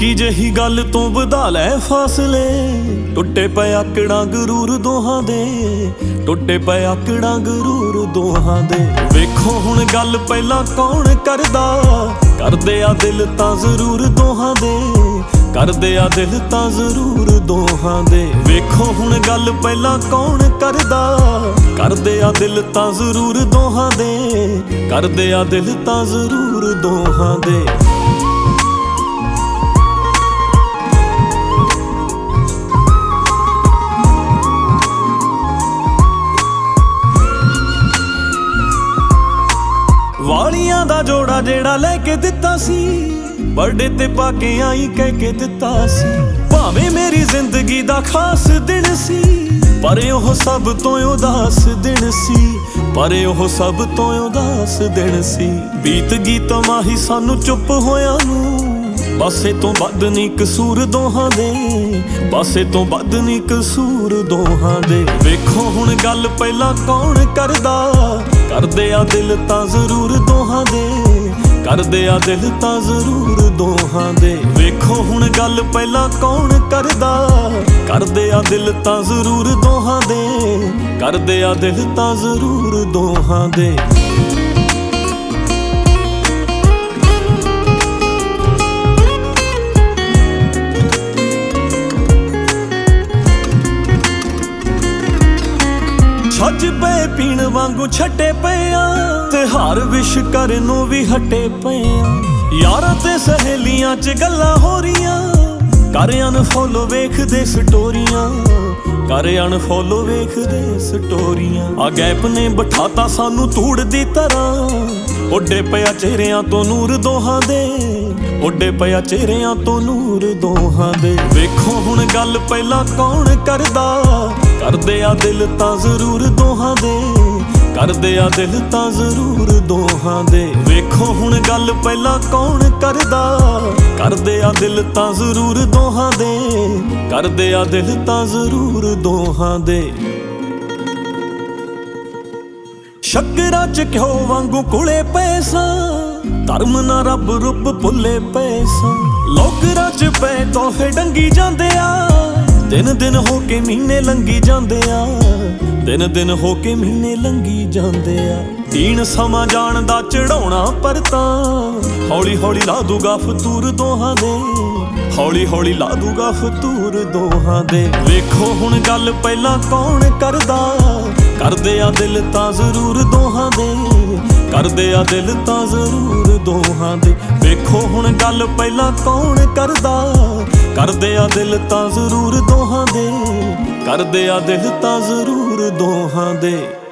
ਨਿੱਕੀ ਜਿਹੀ ਗੱਲ ਤੋਂ ਵਧਾ ਲੈ ਫਾਸਲੇ। ਟੁੱਟੇ ਪਏ ਆਕੜਾਂ ਗਰੂਰ ਦੋਹਾਂ ਦੇ, ਟੁੱਟੇ ਪਏ ਆਕੜਾਂ ਗਰੂਰ ਦੋਹਾਂ ਦੇ। ਵੇਖੋ ਹੁਣ ਗੱਲ ਪਹਿਲਾਂ ਕੌਣ ਕਰਦਾ, ਕਰਦੇ ਆ ਦਿਲ ਤਾਂ ਜ਼ਰੂਰ ਦੋਹਾਂ ਦੇ, ਕਰਦੇ ਆ ਦਿਲ ਤਾਂ ਜ਼ਰੂਰ ਦੋਹਾਂ ਦੇ। ਵੇਖੋ ਹੁਣ ਗੱਲ ਪਹਿਲਾਂ ਕੌਣ ਕਰਦਾ, ਕਰਦੇ ਆ ਦਿਲ ਤਾਂ ਜ਼ਰੂਰ ਦੋਹਾਂ ਦੇ, ਕਰਦੇ ਆ ਦਿਲ ਤਾਂ ਜ਼ਰੂਰ ਦੋਹਾਂ ਦੇ। ਵਾਲੀਆਂ ਦਾ ਜੋੜਾ ਜਿਹੜਾ ਲੈ ਕੇ ਦਿੱਤਾ ਸੀ, ਬਰਥਡੇ ਤੇ ਪਾ ਕੇ ਆਈ ਕਹਿ ਕੇ ਦਿੱਤਾ ਸੀ। ਭਾਵੇਂ ਮੇਰੀ ਜ਼ਿੰਦਗੀ ਦਾ ਖਾਸ ਦਿਨ ਸੀ, ਪਰ ਉਹ ਸਭ ਤੋਂ ਉਦਾਸ ਦਿਨ ਸੀ, ਪਰ ਉਹ ਸਭ ਤੋਂ ਉਦਾਸ ਦਿਨ ਸੀ। ਬੀਤ ਗਈ ਤਮਾਹੀ ਸਾਨੂੰ ਚੁੱਪ ਹੋਇਆਂ ਨੂੰ, ਪਾਸੇ ਤੋਂ ਵੱਧ ਨੀ ਕਸੂਰ ਦੋਹਾਂ ਦੇ, ਪਾਸੇ ਤੋਂ ਵੱਧ ਨੀ ਕਸੂਰ ਦੋਹਾਂ ਦੇ। ਵੇਖੋ ਹੁਣ ਗੱਲ ਪਹਿਲਾਂ ਕੌਣ ਕਰਦਾ, ਕਰਦੇ ਆ ਦਿਲ ਤਾਂ ਜ਼ਰੂਰ ਦੋਹਾਂ ਦੇ, ਕਰਦੇ ਆ ਦਿਲ ਤਾਂ ਜ਼ਰੂਰ ਦੋਹਾਂ ਦੇ। ਵੇਖੋ ਹੁਣ ਗੱਲ ਪਹਿਲਾਂ ਕੌਣ ਕਰਦਾ, ਕਰਦੇ ਆ ਦਿਲ ਤਾਂ ਜ਼ਰੂਰ ਦੋਹਾਂ ਦੇ, ਕਰਦੇ ਆ ਦਿਲ ਤਾਂ ਜ਼ਰੂਰ ਦੋਹਾਂ ਦੇ। ਛੱਜ ਪਏ ਪੀਣ ਵਾਂਗੂ ਛੱਟੇ ਪਏ ਆ, ਤੇ ਹਾਰ ਵਿਸ਼ ਕਰਨ ਨੂੰ ਵੀ ਹਟੇ ਪਏ ਆ। ਯਾਰਾਂ ਤੇ ਸਹੇਲੀਆਂ 'ਚ ਗੱਲਾਂ ਹੋ ਰਹੀਆਂ, ਕਰ ਅਨਫੋਲੋ ਵੇਖਦੇ ਸਟੋਰੀਆਂ, ਕਰ ਅਨਫੋਲੋ ਵੇਖਦੇ ਸਟੋਰੀਆਂ। ਆ ਗੈਪ ਨੇ ਬਿਠਾਤਾ ਸਾਨੂੰ ਧੂੜ ਦੀ ਤਰ੍ਹਾਂ, ਉੱਡੇ ਪਿਆ ਚਿਹਰਿਆਂ ਤੋਂ ਨੂਰ ਦੋਹਾਂ ਦੇ, ਉੱਡੇ ਪਿਆ ਚਿਹਰਿਆਂ ਤੋਂ ਨੂਰ ਦੋਹਾਂ ਦੇ। ਵੇਖੋ ਹੁਣ ਗੱਲ ਪਹਿਲਾਂ ਕੌਣ ਕਰਦਾ, ਕਰਦੇ ਆ ਦਿਲ ਤਾਂ ਜ਼ਰੂਰ ਦੋਹਾਂ ਦੇ, ਕਰਦੇ ਆ ਦਿਲ ਤਾਂ ਜ਼ਰੂਰ ਦੋਹਾਂ ਦੇ। ਵੇਖੋ ਹੁਣ ਗੱਲ ਪਹਿਲਾਂ ਕੌਣ ਕਰਦਾ, ਕਰਦੇ ਆ ਦਿਲ ਤਾਂ ਜ਼ਰੂਰ ਦੋਹਾਂ ਦੇ, ਕਰਦੇ ਆ ਦਿਲ ਤਾਂ ਜ਼ਰੂਰ ਦੋਹਾਂ ਦੇ। ਸ਼ੱਕਰਾਂ 'ਚ ਘਿਓ ਵਾਂਗੂ ਕੁਲੇ ਪਏ ਸਾਂ, ਧਰਮ ਨਾ ਰੱਬ ਰੁੱਬ ਭੁੱਲੇ ਪਏ ਸਾਂ। ਲੋਕਰਾਂ 'ਚ ਪਏ ਤੋਹਫੇ ਡੰਗੀ ਜਾਂਦੇ ਆ, ਦਿਨ ਦਿਨ ਹੋ ਕੇ ਮਹੀਨੇ ਲੰਘੀ ਜਾਂਦੇ ਆ, ਦਿਨ ਦਿਨ ਹੋ ਕੇ ਮਹੀਨੇ ਲੰਘੀ ਜਾਂਦੇ ਆ। ਦੀਨ ਸਮਾਂ ਜਾਣ ਦਾ ਚੜਾਉਣਾ ਪਰ ਤਾਂ, ਹੌਲੀ ਹੌਲੀ ਲਾ ਦੂਗਾ ਫਤੂਰ ਦੋਹਾਂ ਦੇ, ਹੌਲੀ ਹੌਲੀ ਲਾ ਦੂਗਾ ਫਤੂਰ ਦੋਹਾਂ ਦੇ। ਵੇਖੋ ਹੁਣ ਗੱਲ ਪਹਿਲਾਂ ਕੌਣ ਕਰਦਾ, ਕਰਦੇ ਆ ਦਿਲ ਤਾਂ ਜ਼ਰੂਰ ਦੋਹਾਂ ਦੇ, ਕਰਦੇ ਆ ਦਿਲ ਤਾਂ ਜ਼ਰੂਰ ਦੋਹਾਂ ਦੇ। ਵੇਖੋ ਹੁਣ ਗੱਲ ਪਹਿਲਾਂ ਕੌਣ ਕਰਦਾ, ਕਰਦੇ ਆ ਦਿਲ ਤਾਂ ਜ਼ਰੂਰ ਦੋਹਾਂ ਦੇ, ਕਰਦੇ ਆ ਦਿਲ ਤਾਂ ਜ਼ਰੂਰ ਦੋਹਾਂ ਦੇ।